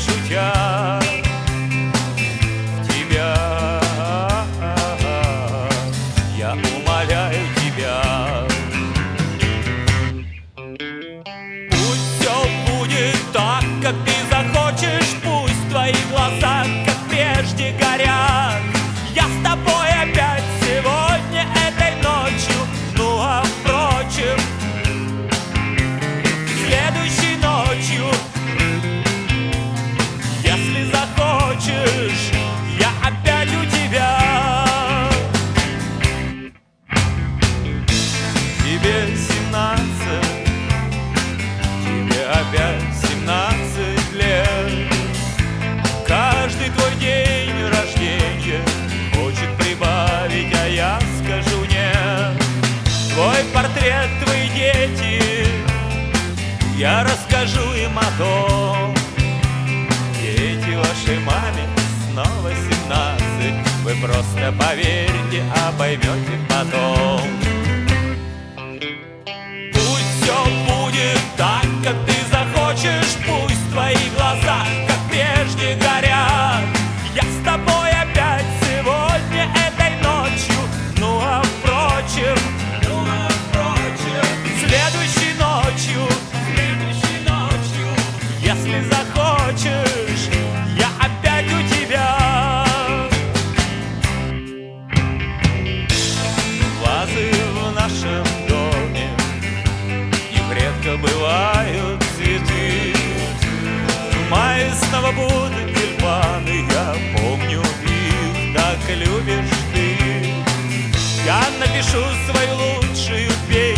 шутя тебя. Я умоляю тебя. Пусть все будет так, как ты захочешь. Пусть твои глаза, как прежде, горят. Я с тобой опять сегодня, этой ночью. Ну а впрочем, следующей ночью, если захочешь, я опять у тебя. Тебе 17, тебе опять 17 лет. Каждый твой день рождения хочет прибавить, а я скажу нет. Твой портрет, твои дети, я расскажу им о том. Дети вашей маме снова 17. Вы просто поверьте, а поймете потом. Пусть все будет так, как ты захочешь. Пусть твои глаза, как прежде, горят. Я с тобой опять сегодня, этой ночью. Ну а впрочем, следующей ночью, если захочешь, я опять у тебя. Вазы в нашем доме, их редко бывают цветы. В мае снова будут тюльпаны, я помню их, так любишь ты. Я напишу свою лучшую песню